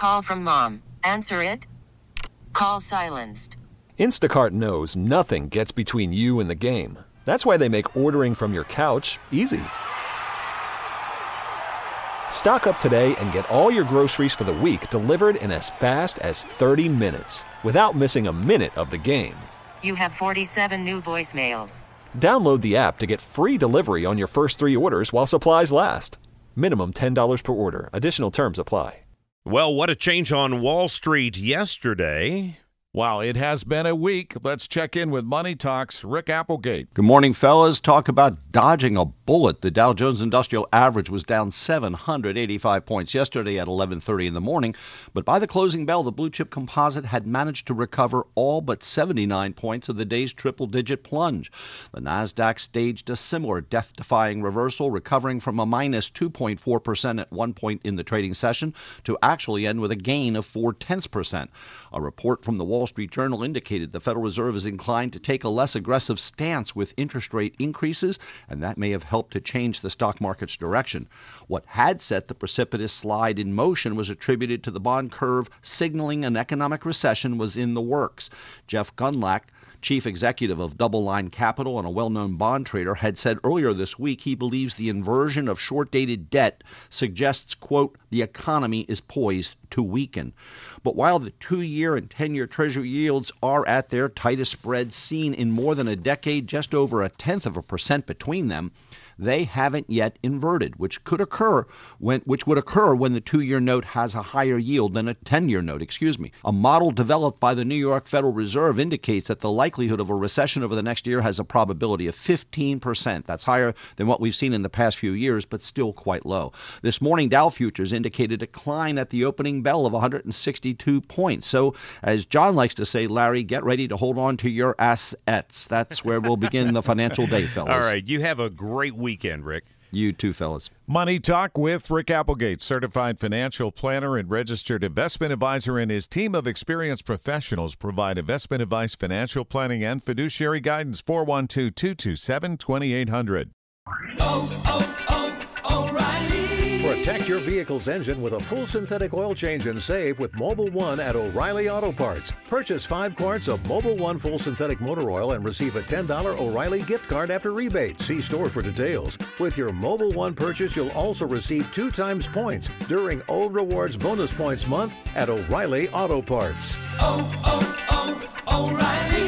call from mom. Answer it. Call silenced. Instacart knows nothing gets between you and the game. That's why they make ordering from your couch easy. Stock up today and get all your groceries for the week delivered in as fast as 30 minutes without missing a minute of the game. You have 47 new voicemails. Download the app to get free delivery on your first 3 orders while supplies last. Minimum $10 per order. Additional terms apply. Well, what a change on Wall Street yesterday. Wow, it has been a week. Let's check in with Money Talks' Rick Applegate. Good morning, fellas. Talk about dodging a bullet. The Dow Jones Industrial Average was down 785 points yesterday at 11:30 in the morning, but by the closing bell, the blue chip composite had managed to recover all but 79 points of the day's triple-digit plunge. The Nasdaq staged a similar death-defying reversal, recovering from a minus 2.4% at one point in the trading session to actually end with a gain of 0.4%. A report from the Wall Street Journal indicated the Federal Reserve is inclined to take a less aggressive stance with interest rate increases, and that may have helped to change the stock market's direction. What had set the precipitous slide in motion was attributed to the bond curve signaling an economic recession was in the works. Jeff Gundlach, chief executive of Double Line Capital and a well-known bond trader, had said earlier this week he believes the inversion of short-dated debt suggests, quote, the economy is poised to weaken. But while the 2-year and 10-year Treasury yields are at their tightest spread seen in more than a decade, just over 0.1% between them, they haven't yet inverted, which would occur when the 2-year note has a higher yield than a 10-year note. A model developed by the New York Federal Reserve indicates that the likelihood of a recession over the next year has a probability of 15%. That's higher than what we've seen in the past few years, but still quite low. This morning, Dow futures indicated a decline at the opening bell of 162 points. So, as John likes to say, Larry, get ready to hold on to your assets. That's where we'll begin the financial day, fellas. All right, you have a great weekend, Rick. You too, fellas. Money Talk with Rick Applegate, certified financial planner and registered investment advisor, and his team of experienced professionals provide investment advice, financial planning, and fiduciary guidance. 412-227-2800. O'Reilly. Protect your vehicle's engine with a full synthetic oil change and save with Mobil 1 at O'Reilly Auto Parts. Purchase 5 quarts of Mobil 1 full synthetic motor oil and receive a $10 O'Reilly gift card after rebate. See store for details. With your Mobil 1 purchase, you'll also receive 2 times points during Old Rewards Bonus Points Month at O'Reilly Auto Parts. O'Reilly.